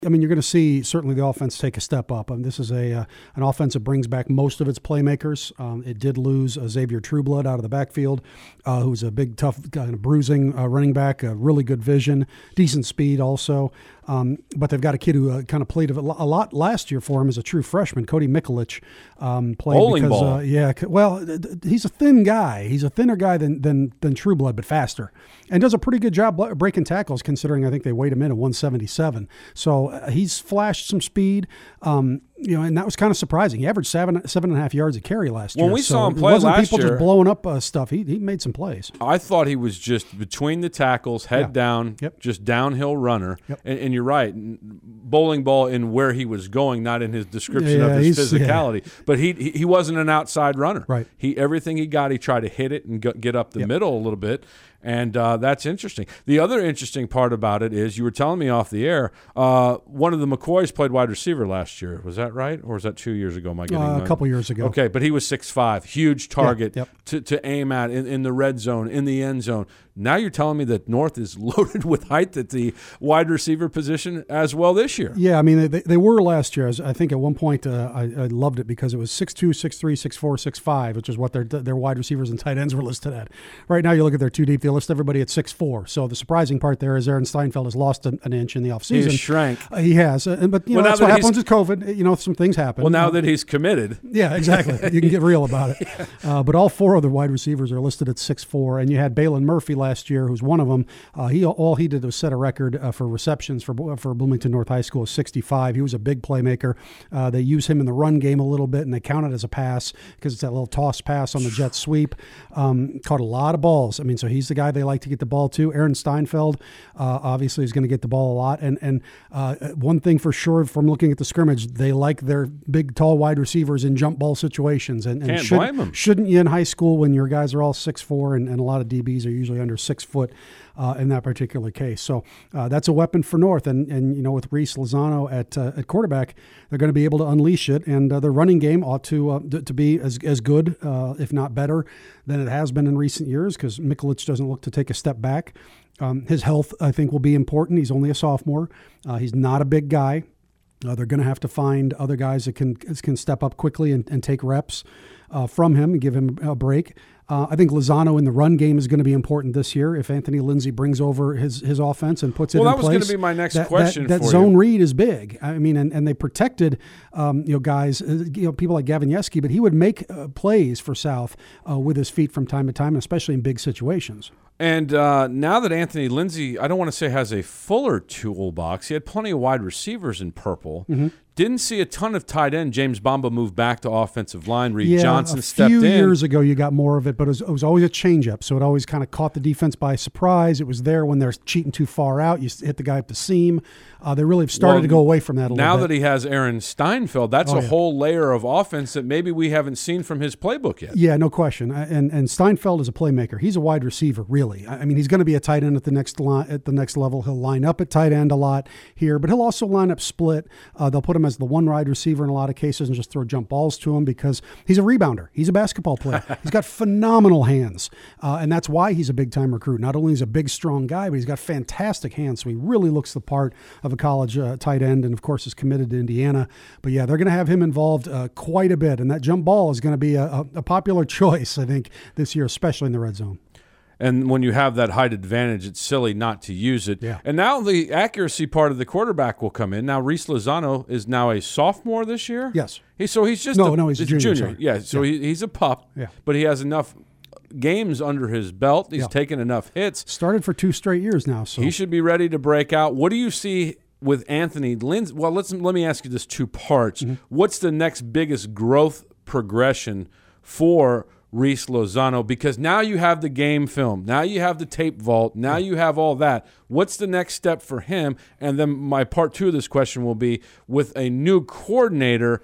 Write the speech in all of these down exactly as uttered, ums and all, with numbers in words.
I mean, you're going to see certainly the offense take a step up. Um, this is a uh, an offense that brings back most of its playmakers. Um, it did lose uh, Xavier Trueblood out of the backfield, uh, who's a big, tough, kind of bruising uh, running back, uh, really good vision, decent speed also. Um, but they've got a kid who uh, kind of played a lot last year for him as a true freshman, Cody Mikulich. Um, played Bowling because, ball. Uh, yeah, well, he's a thin guy. He's a thinner guy than than than Trueblood, but faster, and does a pretty good job breaking tackles. Considering I think they weighed him in at one seventy-seven, so uh, he's flashed some speed. Um, You know, and that was kind of surprising. He averaged seven seven and a half yards a carry last year. When we so saw him play it wasn't last people year, just blowing up uh, stuff. He he made some plays. I thought he was just between the tackles, head Yeah. down, Yep. just downhill runner. Yep. And, and you're right, bowling ball in where he was going, not in his description Yeah, of his he's- physicality. But he, he he wasn't an outside runner. Right. He everything he got, he tried to hit it and go, get up the Yep. middle a little bit. And uh, that's interesting. The other interesting part about it is you were telling me off the air, uh, one of the McCoys played wide receiver last year. Was that right? Or was that two years ago? Am I getting Uh, a my- couple years ago. Okay, but he was six five, huge target yep. to, to aim at in, in the red zone, in the end zone. Now you're telling me that North is loaded with height at the wide receiver position as well this year. Yeah, I mean, they, they were last year. I think at one point uh, I, I loved it because it was six two, six three, six four, six five, which is what their their wide receivers and tight ends were listed at. Right now you look at their two deep, they list everybody at six four. So the surprising part there is Aaron Steinfeld has lost an, an inch in the offseason. He shrank. Uh, he has. Uh, but, you know, Well, now that's that what he's- happens with COVID. You know, some things happen. Well, now Uh, that he's committed. Yeah, exactly. You can get real about it. Uh, but all four of the wide receivers are listed at six four, and you had Balin Murphy last year, who's one of them. Uh, he all he did was set a record uh, for receptions for for Bloomington North High School, sixty-five. He was a big playmaker. Uh, they use him in the run game a little bit, and they count it as a pass because it's that little toss pass on the jet sweep. Um, caught a lot of balls. I mean, so he's the guy they like to get the ball to. Aaron Steinfeld, uh, obviously, is going to get the ball a lot. And and uh, one thing for sure from looking at the scrimmage, they like their big, tall wide receivers in jump ball situations. And, and Can't should, blame 'em. Shouldn't you in high school when your guys are all six four and, and a lot of D Bs are usually under six foot uh, in that particular case? So uh, that's a weapon for North. And, and you know, with Reese Lozano at uh, at quarterback, they're going to be able to unleash it. And uh, their running game ought to uh, to, to be as, as good, uh, if not better, than it has been in recent years because Mikulich doesn't look to take a step back. Um, his health, I think, will be important. He's only a sophomore. Uh, he's not a big guy. Uh, they're going to have to find other guys that can can step up quickly and, and take reps uh, from him and give him a break. Uh, I think Lozano in the run game is going to be important this year. If Anthony Lindsay brings over his, his offense and puts it Well, in that was place, going to be my next that, question That, that for zone you. read is big. I mean, and, and they protected um, you know guys, uh, you know people like Gavin Yeski, but he would make uh, plays for South uh, with his feet from time to time, especially in big situations. And uh, now that Anthony Lindsay, I don't want to say has a fuller toolbox, he had plenty of wide receivers in purple. Mm-hmm. Didn't see a ton of tight end. James Bamba moved back to offensive line. Reed Yeah, Johnson a stepped few in. years ago you got more of it, but it was, it was always a changeup, so it always kind of caught the defense by surprise. It was there when they're cheating too far out. You hit the guy at the seam. Uh, they really have started Well, to go away from that a Now little that bit. he has Aaron Steinfeld, that's Oh, a yeah. whole layer of offense that maybe we haven't seen from his playbook yet. Yeah, no question. Uh, And and Steinfeld is a playmaker. He's a wide receiver, really. I I mean, he's going to be a tight end at the next line, at the next level. He'll line up at tight end a lot here, but he'll also line up split. Uh, they'll put him as the one wide receiver in a lot of cases and just throw jump balls to him because he's a rebounder. He's a basketball player. He's got phenomenal hands, uh, and that's why he's a big time recruit. Not only is he a big, strong guy, but he's got fantastic hands. So he really looks the part of a college uh, tight end, and of course is committed to Indiana. But yeah, they're going to have him involved uh, quite a bit, and that jump ball is going to be a, a, a popular choice, I think, this year, especially in the red zone. And when you have that height advantage, it's silly not to use it. Yeah. And now the accuracy part of the quarterback will come in. Now, Reese Lozano is now a sophomore this year? Yes. He, so he's just No, a, no, he's a junior, sorry. Yeah, so Yeah. He, he's a pup, Yeah. but he has enough games under his belt. He's Yeah. taken enough hits. Started for two straight years now. So He should be ready to break out. What do you see with Anthony Lindsay? Well, let's let me ask you this two parts. Mm-hmm. What's the next biggest growth progression for Reese Lozano? Because now you have the game film. Now you have the tape vault. Now you have all that. What's the next step for him? And then my part two of this question will be, with a new coordinator,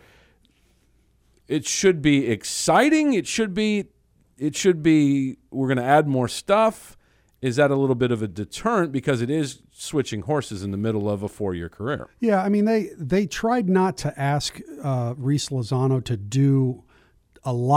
it should be exciting. It should be, it should be, we're going to add more stuff. Is that a little bit of a deterrent because it is switching horses in the middle of a four-year career? Yeah, I mean, they they tried not to ask uh, Reese Lozano to do a lot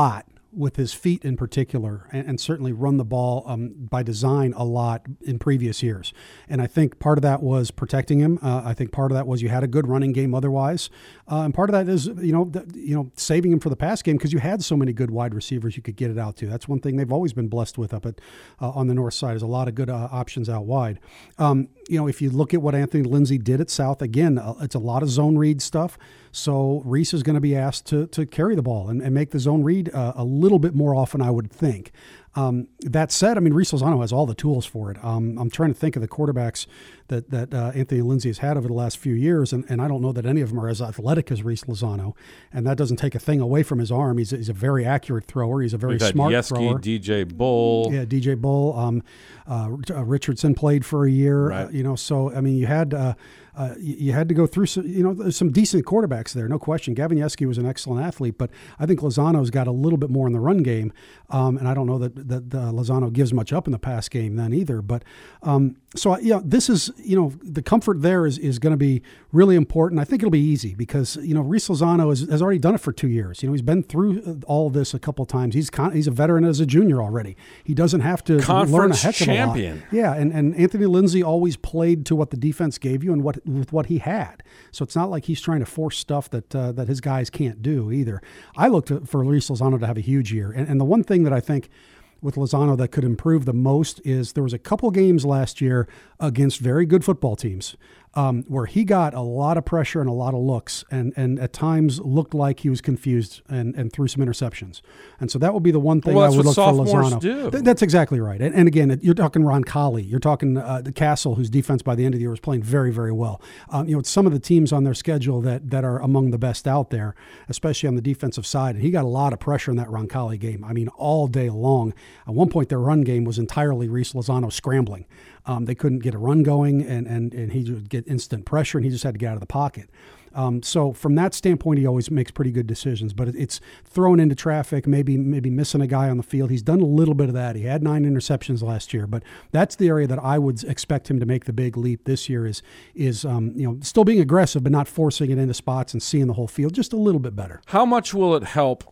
with his feet in particular, and, and certainly run the ball um, by design a lot in previous years. And I think part of that was protecting him. Uh, I think part of that was you had a good running game otherwise, uh, and part of that is you know the, you know saving him for the pass game because you had so many good wide receivers you could get it out to. That's one thing they've always been blessed with up at uh, on the north side is a lot of good uh, options out wide. Um, you know, if you look at what Anthony Lindsay did at South, again, uh, it's a lot of zone read stuff. So Reese is going to be asked to to carry the ball and, and make the zone read uh, a little bit more often, I would think. Um, that said, I mean, Reese Lozano has all the tools for it. Um, I'm trying to think of the quarterbacks that that uh, Anthony Lindsay has had over the last few years, and, and I don't know that any of them are as athletic as Reese Lozano, and that doesn't take a thing away from his arm. He's a, he's a very accurate thrower. He's a very We've had smart Yeski, thrower. D J Bull. Yeah, D J Bull. Um, uh, Richardson played for a year. Right. Uh, you know, so I mean, you had. Uh, Uh, you, you had to go through some, you know, there's some decent quarterbacks there, no question. Gavin Yeski was an excellent athlete, but I think Lozano's got a little bit more in the run game, um, and I don't know that that uh, Lozano gives much up in the pass game then either. But um, so yeah, this is you know the comfort there is is going to be really important. I think it'll be easy because you know Reese Lozano has, has already done it for two years. You know he's been through all of this a couple of times. He's con- he's a veteran as a junior already. He doesn't have to Conference learn a heck champion. of a lot. Yeah, and and Anthony Lindsay always played to what the defense gave you and what with what he had. So it's not like he's trying to force stuff that uh, that his guys can't do either. I looked to, for Reese Lozano to have a huge year. And, and the one thing that I think with Lozano that could improve the most is there was a couple games last year against very good football teams um, where he got a lot of pressure and a lot of looks and, and at times looked like he was confused and, and threw some interceptions. And so that would be the one thing well, I would look for sophomores Lozano. Do. Th- that's exactly right. And, and again, you're talking Ron Colley. You're talking uh, the Castle, whose defense by the end of the year was playing very, very well. Um, you know, it's some of the teams on their schedule that that are among the best out there, especially on the defensive side. And he got a lot of pressure in that Ron Colley game. I mean, all day long. At one point, their run game was entirely Reese Lozano scrambling. Um, they couldn't get a run going, and, and, and he would get instant pressure, and he just had to get out of the pocket. Um, so from that standpoint, he always makes pretty good decisions. But it, it's thrown into traffic, maybe maybe missing a guy on the field. He's done a little bit of that. He had nine interceptions last year, but that's the area that I would expect him to make the big leap this year. Is is um, you know still being aggressive, but not forcing it into spots and seeing the whole field just a little bit better. How much will it help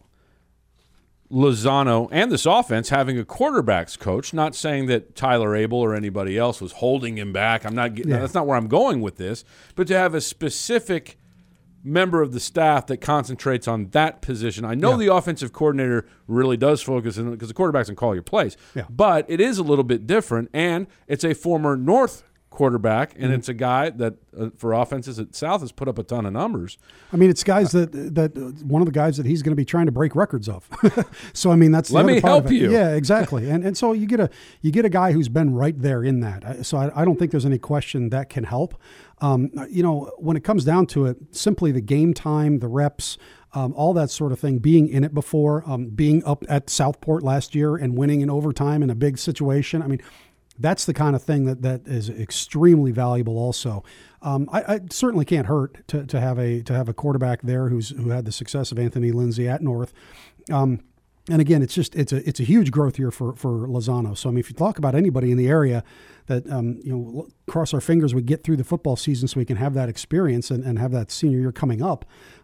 Lozano and this offense having a quarterbacks coach? Not saying that Tyler Abel or anybody else was holding him back. I'm not. Getting, yeah. That's not where I'm going with this. But to have a specific member of the staff that concentrates on that position. I know yeah. the offensive coordinator really does focus on because the quarterbacks can call your plays. Yeah. But it is a little bit different, and it's a former North quarterback, and mm-hmm. it's a guy that uh, for offenses at South has put up a ton of numbers. I mean, it's guys that that uh, one of the guys that he's going to be trying to break records of. So I mean, that's the let other me part help of it. you. Yeah, exactly. And and so you get a you get a guy who's been right there in that. So I, I don't think there's any question that can help. Um, you know, when it comes down to it, simply the game time, the reps. Um, all that sort of thing, being in it before, um, being up at Southport last year and winning in overtime in a big situation. I mean, that's the kind of thing that, that is extremely valuable also. Um, I, I certainly can't hurt to, to have a to have a quarterback there who's who had the success of Anthony Lindsay at North. Um, and again, it's just it's a it's a huge growth year for for Lozano. So I mean, if you talk about anybody in the area that um, you know, cross our fingers we get through the football season so we can have that experience and, and have that senior year coming up.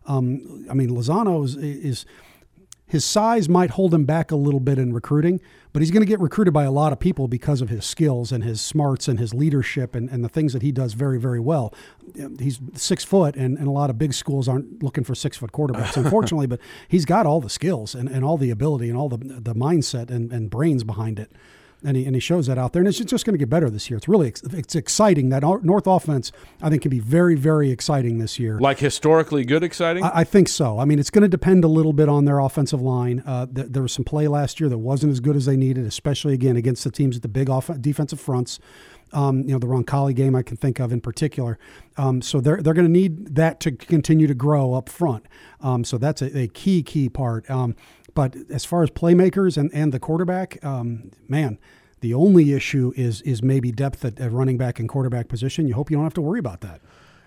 Um, I mean, Lozano is, is his size might hold him back a little bit in recruiting, but he's going to get recruited by a lot of people because of his skills and his smarts and his leadership and, and the things that he does very, very well. He's six foot, and, and a lot of big schools aren't looking for six foot quarterbacks, unfortunately, but he's got all the skills and, and all the ability and all the the mindset and, and brains behind it. And he, and he shows that out there. And it's just going to get better this year. It's really it's exciting. That North offense, I think, can be very, very exciting this year. Like historically good exciting? I, I think so. I mean, it's going to depend a little bit on their offensive line. Uh, th- there was some play last year that wasn't as good as they needed, especially, again, against the teams at the big off- defensive fronts. Um, you know, the Roncalli game I can think of in particular. Um, so they're they're going to need that to continue to grow up front. Um, so that's a, a key, key part. Um, but as far as playmakers and, and the quarterback, um, man, the only issue is is maybe depth at, at running back and quarterback position. You hope you don't have to worry about that.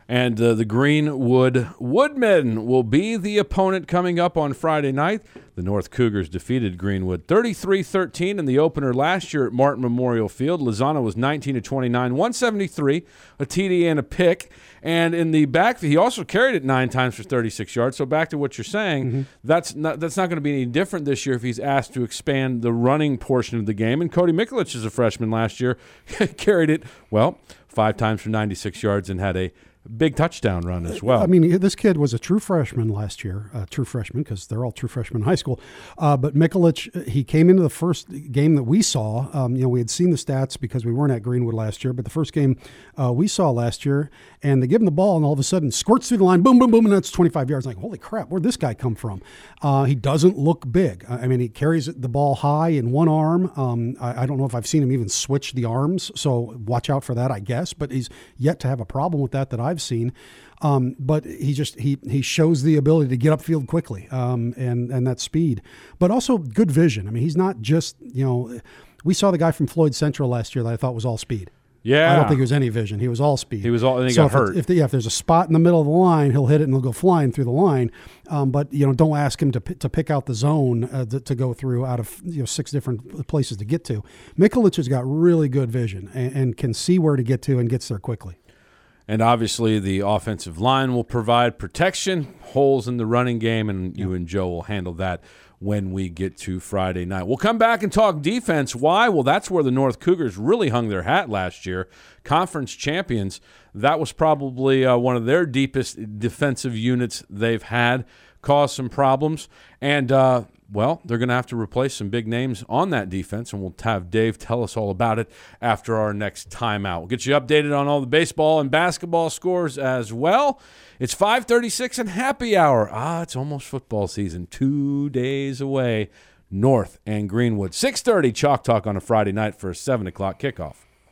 And uh, the Greenwood Woodmen will be the opponent coming up on Friday night. The North Cougars defeated Greenwood thirty-three thirteen in the opener last year at Martin Memorial Field. Lozano was nineteen to twenty-nine, one seventy-three, a T D and a pick. And in the back, he also carried it nine times for thirty-six yards. So back to what you're saying, mm-hmm. that's not that's not going to be any different this year if he's asked to expand the running portion of the game. And Cody Mikulich is a freshman last year, carried it, well, five times for ninety-six yards and had a big touchdown run as well. I mean, this kid was a true freshman last year, uh, true freshman because they're all true freshmen in high school. Uh, but Mikulich, he came into the first game that we saw. Um, you know, we had seen the stats because we weren't at Greenwood last year, but the first game uh, we saw last year, and they give him the ball, and all of a sudden squirts through the line, boom, boom, boom, and that's twenty-five yards. Like, holy crap, where'd this guy come from? Uh, he doesn't look big. I mean, he carries the ball high in one arm. Um, I, I don't know if I've seen him even switch the arms, so watch out for that, I guess. But he's yet to have a problem with that that I've seen. Um, but he just he he shows the ability to get upfield quickly um, and and that speed, but also good vision. I mean, he's not just, you know, we saw the guy from Floyd Central last year that I thought was all speed. Yeah, I don't think it was any vision. He was all speed. He was all. And he so got if hurt. If, the, yeah, if there's a spot in the middle of the line, he'll hit it and he'll go flying through the line. Um, but you know, don't ask him to to pick out the zone uh, to, to go through out of you know six different places to get to. Mikulich has got really good vision and, and can see where to get to and gets there quickly. And obviously the offensive line will provide protection, holes in the running game, and you and Joe will handle that when we get to Friday night. We'll come back and talk defense. Why? Well, that's where the North Cougars really hung their hat last year. Conference champions. That was probably uh, one of their deepest defensive units they've had. Caused some problems. And, uh, well, they're going to have to replace some big names on that defense, and we'll have Dave tell us all about it after our next timeout. We'll get you updated on all the baseball and basketball scores as well. It's five thirty-six and happy hour. Ah, it's almost football season. Two days away. North and Greenwood. six thirty Chalk Talk on a Friday night for a seven o'clock kickoff.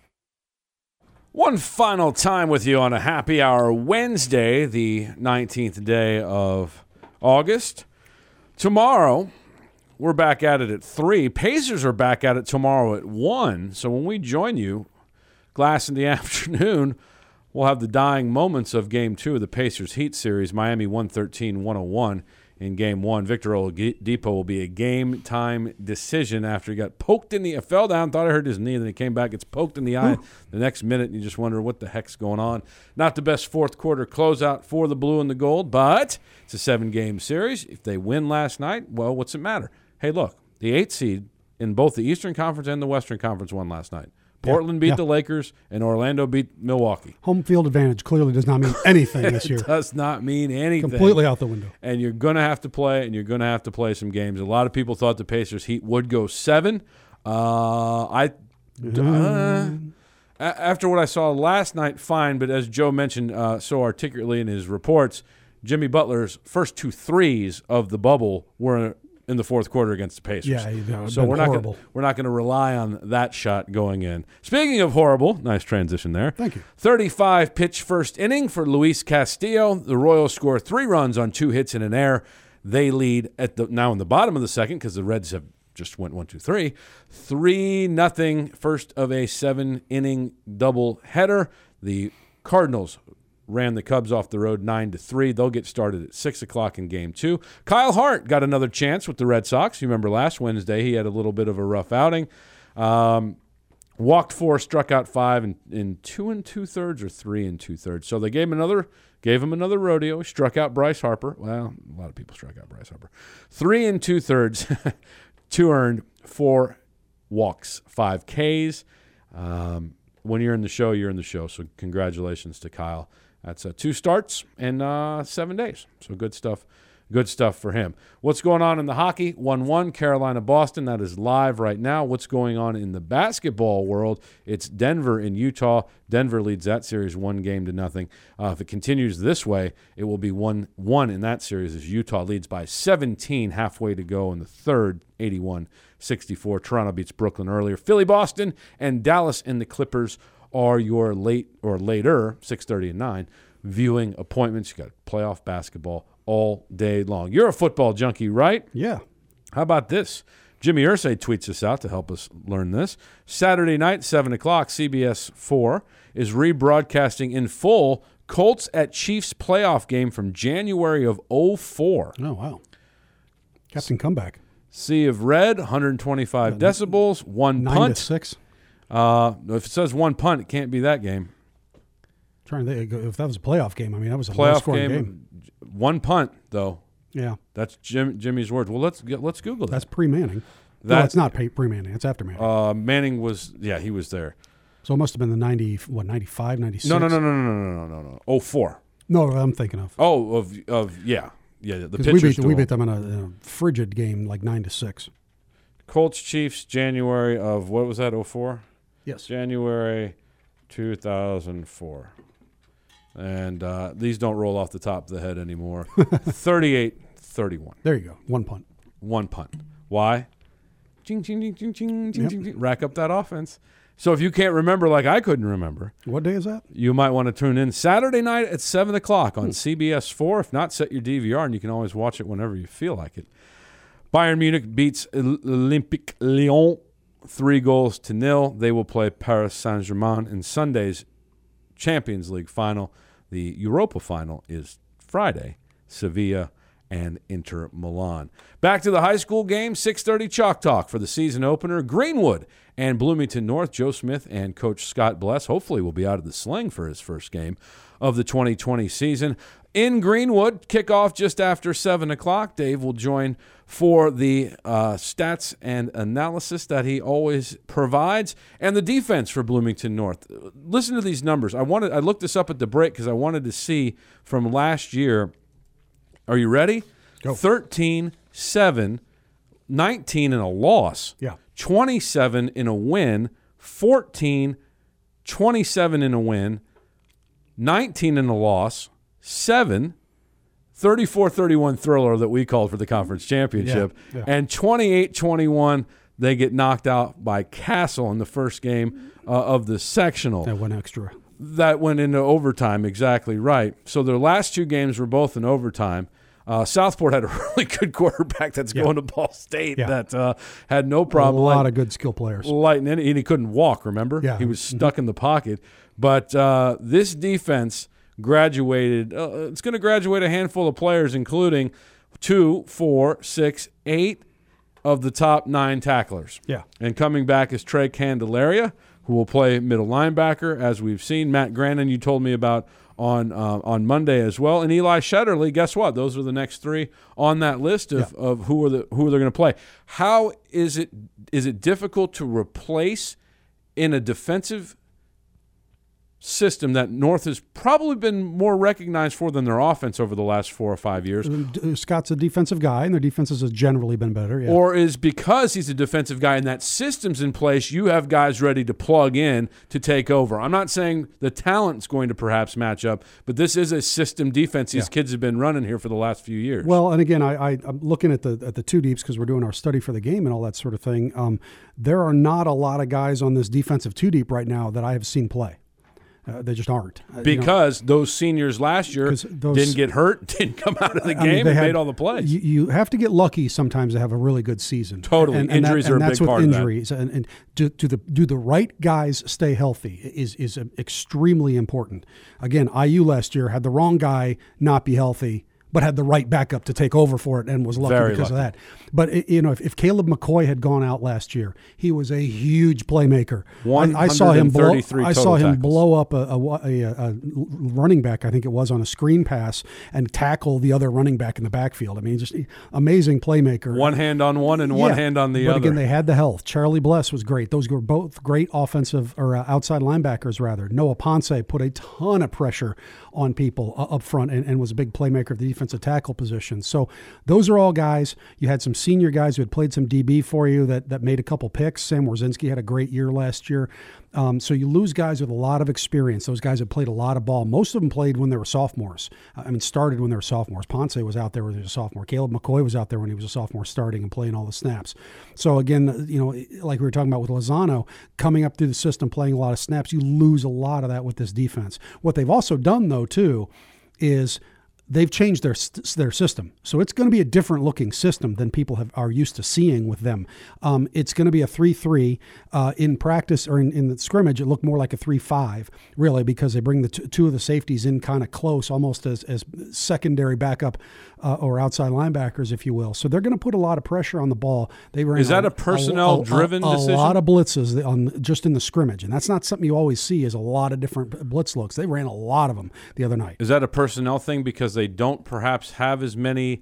One final time with you on a happy hour Wednesday, the nineteenth day of August. Tomorrow, we're back at it at three. Pacers are back at it tomorrow at one. So when we join you, Glass in the afternoon, we'll have the dying moments of Game two of the Pacers Heat series. Miami one thirteen one oh one in Game one. Victor Oladipo will be a game-time decision after he got poked in the – fell down, thought I hurt his knee, then he came back, gets poked in the eye. Ooh. The next minute, you just wonder what the heck's going on. Not the best fourth-quarter closeout for the blue and the gold, but it's a seven-game series. If they win last night, well, what's it matter? Hey, look, the eighth seed in both the Eastern Conference and the Western Conference won last night. Portland beat yeah. the Lakers, and Orlando beat Milwaukee. Home field advantage clearly does not mean anything this year. It does not mean anything. Completely out the window. And you're going to have to play, and you're going to have to play some games. A lot of people thought the Pacers Heat would go seven. Uh, I uh, after what I saw last night, fine. But as Joe mentioned uh, so articulately in his reports, Jimmy Butler's first two threes of the bubble were in the fourth quarter against the Pacers. Yeah, you know, so we're not horrible. Gonna, we're not going to rely on that shot going in. Speaking of horrible, nice transition there. Thank you. thirty-five pitch first inning for Luis Castillo. The Royals score three runs on two hits and an error. They lead at the now in the bottom of the second because the Reds have just went one, two, three. Three nothing. First of a seven inning double header. The Cardinals ran the Cubs off the road nine to three. They'll get started at six o'clock in game two. Kyle Hart got another chance with the Red Sox. You remember last Wednesday he had a little bit of a rough outing. Um, walked four, struck out five in, in two and two-thirds or three and two-thirds. So they gave him another gave him another rodeo. He struck out Bryce Harper. Well, a lot of people struck out Bryce Harper. Three and two-thirds, two earned, four walks, five Ks. Um, when you're in the show, you're in the show. So congratulations to Kyle. That's uh, two starts in uh, seven days. So good stuff. Good stuff for him. What's going on in the hockey? one one, Carolina-Boston. That is live right now. What's going on in the basketball world? It's Denver in Utah. Denver leads that series one game to nothing. Uh, if it continues this way, it will be one one in that series as Utah leads by seventeen halfway to go in the third, eighty-one sixty-four. Toronto beats Brooklyn earlier. Philly-Boston and Dallas and the Clippers are your late or later, six thirty and nine, viewing appointments. You got playoff basketball all day long. You're a football junkie, right? Yeah. How about this? Jimmy Irsay tweets us out to help us learn this. Saturday night, seven o'clock, C B S four is rebroadcasting in full Colts at Chiefs playoff game from January of oh four. Oh, wow. Captain Comeback. Sea of Red, one hundred twenty-five uh, decibels, one nine punt. to six. Uh, if it says one punt, it can't be that game. Trying to think, if that was a playoff game, I mean, that was a playoff low-scoring game, game. One punt, though. Yeah. That's Jim, Jimmy's words. Well, let's get, let's Google that. That's pre-Manning. That, no, it's not pre-Manning. It's after Manning. Uh, Manning was, yeah, he was there. So it must have been the ninety, what, ninety-five, ninety-six? No, no, no, no, no, no, no, no, no. oh four. No, I'm thinking of. Oh, of, of yeah. Yeah, the we pitchers beat, we beat them in a, in a frigid game, like nine to six. Colts Chiefs, January of, what was that, oh four? Yes. January two thousand four. And uh, these don't roll off the top of the head anymore. thirty-eight thirty-one. There you go. One punt. One punt. Why? Ching, ching, ching, ching, ching, ching, Yep. ching, ching. Rack up that offense. So if you can't remember like I couldn't remember, What day is that? you might want to tune in Saturday night at seven o'clock on C B S four. If not, set your D V R, and you can always watch it whenever you feel like it. Bayern Munich beats Olympique Lyon three goals to nil. They will play Paris Saint-Germain in Sunday's Champions League final. The Europa final is Friday, Sevilla and Inter Milan. Back to the high school game, six thirty Chalk Talk for the season opener. Greenwood and Bloomington North. Joe Smith and Coach Scott Bless hopefully will be out of the sling for his first game of the twenty twenty season. In Greenwood, kickoff just after seven o'clock. Dave will join for the uh, stats and analysis that he always provides, and the defense for Bloomington North. Listen to these numbers. I wanted I looked this up at the break because I wanted to see from last year. Are you ready? Go. thirteen, seven, nineteen in a loss. Yeah. twenty-seven in a win, fourteen, twenty-seven in a win, nineteen in a loss, seven, thirty-four thirty-one thriller that we called for the conference championship, Yeah, yeah. and twenty-eight twenty-one they get knocked out by Castle in the first game uh, of the sectional. That went extra. That went into overtime, exactly right. So their last two games were both in overtime. Uh, Southport had a really good quarterback that's Yeah. going to Ball State Yeah. that uh, had no problem. A lot lighting, of good skill players. lighting in, and he couldn't walk, remember? Yeah. He was stuck in the pocket. But uh, this defense graduated. Uh, it's going to graduate a handful of players, including two, four, six, eight of the top nine tacklers. Yeah. And coming back is Trey Candelaria, who will play middle linebacker, as we've seen. Matt Grannon, you told me about on uh, on Monday as well. And Eli Shetterly, guess what? Those are the next three on that list of, Yeah. of who are the who they're going to play. How is it is it difficult to replace in a defensive system that North has probably been more recognized for than their offense over the last four or five years? Scott's a defensive guy, and their defenses has generally been better. Yeah. Or is because he's a defensive guy and that system's in place, you have guys ready to plug in to take over? I'm not saying the talent's going to perhaps match up, but this is a system defense these Yeah. kids have been running here for the last few years. Well, and again, I, I, I'm looking at the at the two deeps because we're doing our study for the game and all that sort of thing. Um, there are not a lot of guys on this defensive two deep right now that I have seen play. Uh, they just aren't. Uh, you know, because those seniors last year 'Cause those- didn't get hurt, didn't come out of the I mean, game, they and had- made all the plays. You, you have to get lucky sometimes to have a really good season. Totally. And, and Injuries that, are and a that's big with part of that. injuries. And, and do, do the do the right guys stay healthy is is extremely important. Again, I U last year had the wrong guy not be healthy, but had the right backup to take over for it and was lucky Very because lucky. of that. But it, you know, if, if Caleb McCoy had gone out last year, he was a huge playmaker. I, I saw him blow. one hundred thirty-three I saw total him tackles. blow up a, a, a, a running back, I think it was, on a screen pass and tackle the other running back in the backfield. I mean, just amazing playmaker. One hand on one and one Yeah, hand on the but other. again, they had the health. Charlie Bless was great. Those were both great offensive or uh, outside linebackers, rather. Noah Ponce put a ton of pressure on people uh, up front and, and was a big playmaker at the defensive tackle position. So those are all guys. You had some senior guys who had played some D B for you that, that made a couple picks. Sam Warzinski had a great year last year. Um, so you lose guys with a lot of experience. Those guys have played a lot of ball. Most of them played when they were sophomores. I mean, started when they were sophomores. Ponce was out there when he was a sophomore. Caleb McCoy was out there when he was a sophomore, starting and playing all the snaps. So again, you know, like we were talking about with Lozano, coming up through the system, playing a lot of snaps, you lose a lot of that with this defense. What they've also done, though, too, is they've changed their their system. So it's going to be a different looking system than people have are used to seeing with them. Um, it's going to be a three three. Uh, in practice or in, in the scrimmage, it looked more like a three five, really, because they bring the t- two of the safeties in kind of close, almost as, as secondary backup uh, or outside linebackers, if you will. So they're going to put a lot of pressure on the ball. They ran Is that a, a personnel-driven a, a, a, decision? A lot of blitzes on just in the scrimmage, and that's not something you always see is a lot of different blitz looks. They ran a lot of them the other night. Is that a personnel thing because they don't perhaps have as many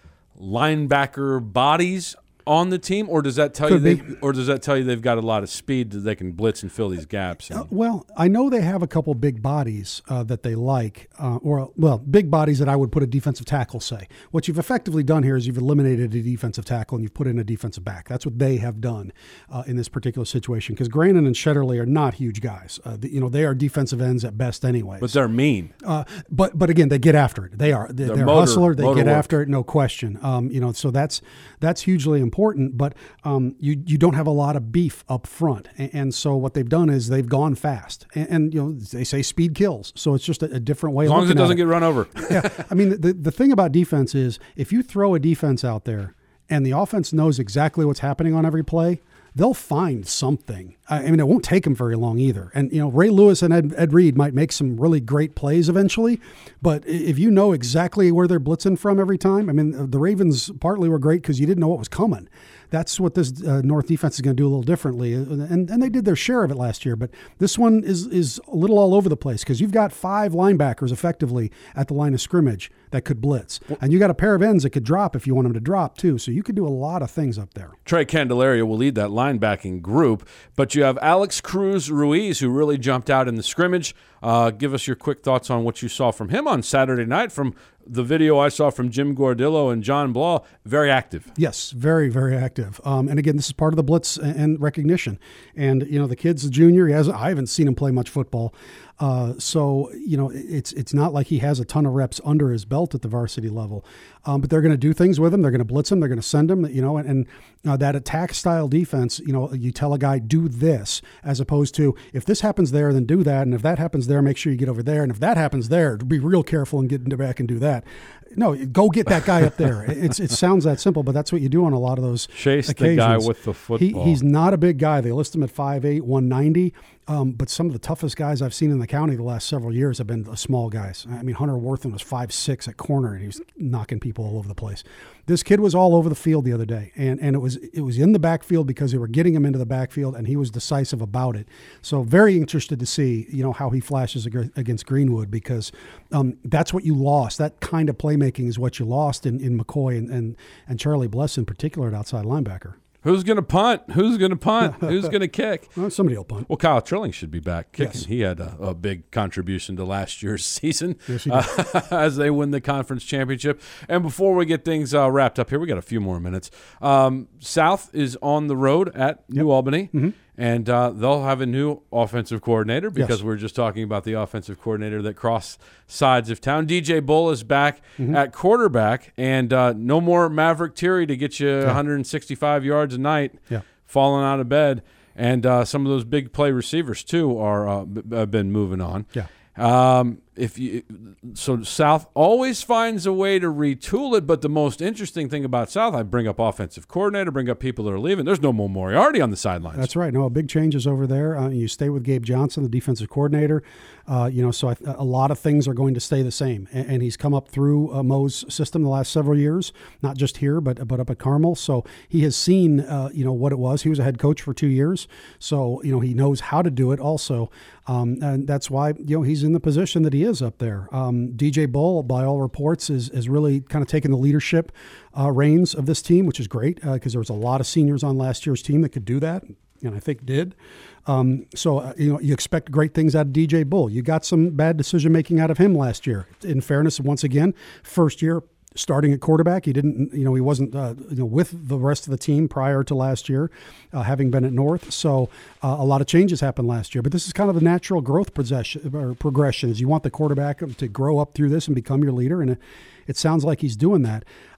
linebacker bodies on the team, or does that tell Could you be. they, or does that tell you they've got a lot of speed that they can blitz and fill these gaps? Uh, well, I know they have a couple big bodies uh, that they like, uh, or well, big bodies that I would put a defensive tackle. Say what you've effectively done here is you've eliminated a defensive tackle and you've put in a defensive back. That's what they have done uh, in this particular situation. Because Grannon and Shetterly are not huge guys. Uh, the, you know, they are defensive ends at best, anyways. But they're mean. Uh, but but again, they get after it. They are they're, They're they're motor- hustler. They motor get work. after it, no question. Um, you know, so that's that's hugely important. But um, you you don't have a lot of beef up front, and, and so what they've done is they've gone fast, and, and you know they say speed kills, so it's just a, a different way. As of long as it looking at doesn't get run over. yeah, I mean the the thing about defense is if you throw a defense out there and the offense knows exactly what's happening on every play, they'll find something. I mean, it won't take them very long either. And, you know, Ray Lewis and Ed, Ed Reed might make some really great plays eventually, but if you know exactly where they're blitzing from every time, I mean, the Ravens partly were great because you didn't know what was coming. That's what this uh, North defense is going to do a little differently. And and they did their share of it last year, but this one is is a little all over the place because you've got five linebackers effectively at the line of scrimmage that could blitz. And you got a pair of ends that could drop if you want them to drop too. So you could do a lot of things up there. Trey Candelaria will lead that linebacking group, but you have Alex Cruz Ruiz, who really jumped out in the scrimmage. Uh, give us your quick thoughts on what you saw from him on Saturday night. From the video I saw from Jim Gordillo and John Blah, very active. Yes, very, very active. Um, and again, this is part of the blitz and recognition. And, you know, the kid's a junior. He has, I haven't seen him play much football. Uh, so, you know, it's it's not like he has a ton of reps under his belt at the varsity level. Um, but they're going to do things with him. They're going to blitz him. They're going to send him, you know, and, and uh, that attack style defense, you know, you tell a guy, do this, as opposed to if this happens there, then do that. And if that happens there, make sure you get over there. And if that happens there, be real careful and get back and do that. No, go get that guy up there. It's It sounds that simple, but that's what you do on a lot of those Chase occasions. the guy with the football. He, he's not a big guy. They list him at five eight, one ninety. Um, but some of the toughest guys I've seen in the county the last several years have been the small guys. I mean, Hunter Worthen was five six at corner, and he was knocking people all over the place. This kid was all over the field the other day, and, and it was it was in the backfield because they were getting him into the backfield, and he was decisive about it. So very interested to see, you know, how he flashes against Greenwood, because um, that's what you lost. That kind of playmaking is what you lost in, in McCoy and, and, and Charlie Bless in particular at outside linebacker. Who's going to punt? Who's going to punt? Who's going to kick? Well, somebody will punt. Well, Kyle Trilling should be back kicking. Yes. He had a, a big contribution to last year's season Yes, he did. uh, as they win the conference championship. And before we get things uh, wrapped up here, we got a few more minutes. Um, South is on the road at New Albany, Mm-hmm. and uh, they'll have a new offensive coordinator because Yes. we were just talking about the offensive coordinator that crossed sides of town. D J Bull is back Mm-hmm. at quarterback, and uh, no more Maverick Terry to get you Yeah. one hundred sixty-five yards a night. Yeah. Falling out of bed, and uh, some of those big play receivers too are uh, b- have been moving on. Yeah. Um, if you so South always finds a way to retool it, but the most interesting thing about South, I bring up offensive coordinator, bring up people that are leaving. There's no more Moriarty on the sidelines. That's right. No, big changes over there. Uh, you stay with Gabe Johnson, the defensive coordinator. Uh, you know, so I, a lot of things are going to stay the same. And, and he's come up through uh, Mo's system the last several years, not just here, but but up at Carmel. So he has seen, uh, you know, what it was. He was a head coach for two years, so you know he knows how to do it also. Um, and that's why you know he's in the position that he is up there. Um, D J Bull, by all reports, is is really kind of taking the leadership uh, reins of this team, which is great because there was a lot of seniors on last year's team that could do that, and I think did. Um, so uh, you know you expect great things out of D J Bull. You got some bad decision making out of him last year. In fairness, once again, first year starting at quarterback, he didn't, you know, he wasn't, uh, you know, with the rest of the team prior to last year, uh, having been at North. So uh, a lot of changes happened last year. But this is kind of the natural growth possession or progression. Is you want the quarterback to grow up through this and become your leader, and it, it sounds like he's doing that.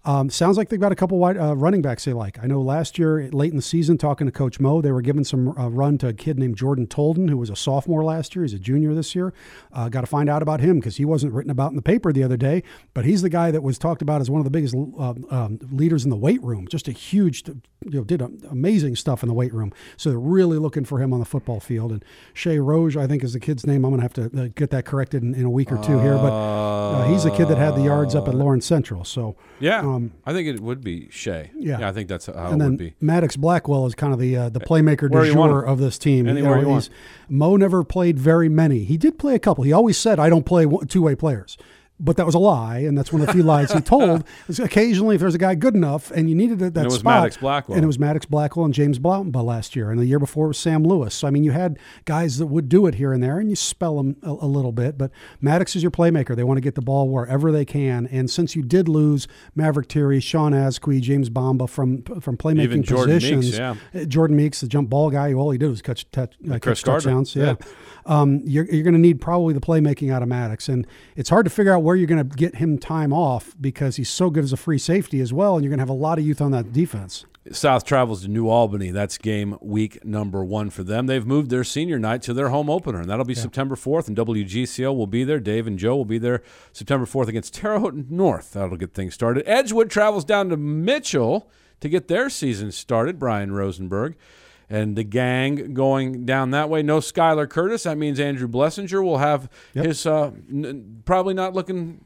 Um, sounds like they've got a couple wide uh, running backs they like. I know last year, late in the season, talking to Coach Mo, they were giving some uh, run to a kid named Jordan Tolden, who was a sophomore last year. He's a junior this year. Uh, got to find out about him because he wasn't written about in the paper the other day, but he's the guy that was talked about as one of the biggest uh, um, leaders in the weight room. Just a huge, you know, did amazing stuff in the weight room. So they're really looking for him on the football field. And Shea Roge, I think, is the kid's name. I'm going to have to uh, get that corrected in, in a week or two here, but uh, he's the kid that had the yards up at Lawrence Central. So yeah, um, I think it would be Shea. Yeah. yeah I think that's how and it then would be. Maddox Blackwell is kind of the uh, the playmaker Where du you want jour him. of this team. Anywhere you know, you he's- want. Mo never played very many. He did play a couple. He always said, "I don't play one- two-way players." But that was a lie, and that's one of the few lies he told. Is occasionally, if there's a guy good enough and you needed that, that And it was spot, Maddox Blackwell. and it was Maddox Blackwell and James Blautenba last year, and the year before it was Sam Lewis. So I mean, you had guys that would do it here and there, and you spell them a, a little bit. But Maddox is your playmaker. They want to get the ball wherever they can. And since you did lose Maverick Terry, Sean Asquith, James Bamba from from playmaking Even Jordan positions, Meeks, yeah. uh, Jordan Meeks, the jump ball guy, all he did was catch, touch, uh, Chris catch Carter. touchdowns. Yeah. Yeah. Um, you're you're going to need probably the playmaking out of Maddox, and it's hard to figure out where you're going to get him time off because he's so good as a free safety as well, and you're going to have a lot of youth on that defense. South travels to New Albany. That's game week number one for them. They've moved their senior night to their home opener, and that'll be yeah. September fourth, and W G C L will be there. Dave and Joe will be there September fourth against Terre Haute North. That'll get things started. Edgewood travels down to Mitchell to get their season started, Brian Rosenberg. And the gang going down that way. No Skylar Curtis. That means Andrew Blessinger will have yep. his uh, n- probably not looking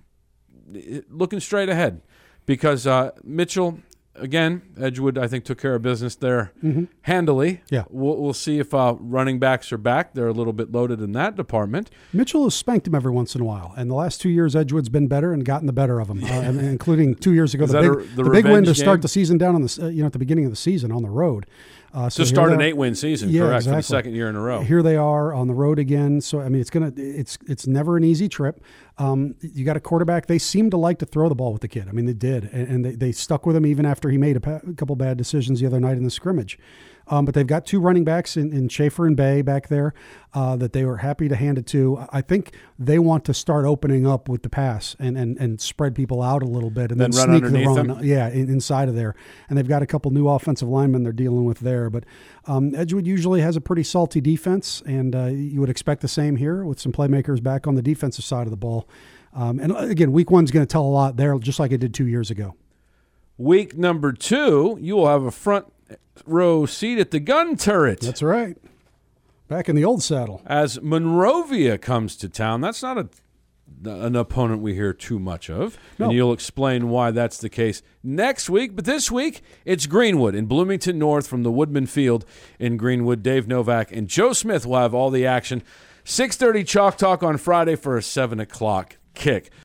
looking straight ahead because uh, Mitchell, again, Edgewood, I think, took care of business there mm-hmm. handily. Yeah. We'll, we'll see if uh, running backs are back. They're a little bit loaded in that department. Mitchell has spanked him every once in a while, and the last two years, Edgewood's been better and gotten the better of him, uh, and, including two years ago. Is the that big, a- the the big win to revenge start game? the season down on the uh, you know at the beginning of the season on the road. Uh, so To here start they an are- eight-win season, Yeah, correct, exactly. for the second year in a row. Here they are on the road again. So I mean, it's gonna it's it's never an easy trip. Um, you got a quarterback. They seem to like to throw the ball with the kid. I mean, they did, and, and they, they stuck with him even after he made a, pa- a couple bad decisions the other night in the scrimmage. Um, but they've got two running backs in, in Schaefer and Bay back there uh, that they were happy to hand it to. I think they want to start opening up with the pass and, and, and spread people out a little bit and Then then, run sneak the underneath run. them? Yeah, in, inside of there. And they've got a couple new offensive linemen they're dealing with there. But um, Edgewood usually has a pretty salty defense, and uh, you would expect the same here with some playmakers back on the defensive side of the ball. Um, and again, week one's going to tell a lot there, just like it did two years ago. Week number two, you will have a front row seat at the gun turret. That's right. Back in the old saddle. As Monrovia comes to town. That's not a an opponent we hear too much of, No. and you'll explain why that's the case next week. But this week, it's Greenwood in Bloomington North from the Woodman Field in Greenwood. Dave Novak and Joe Smith will have all the action. six thirty Chalk Talk on Friday for a seven o'clock kick.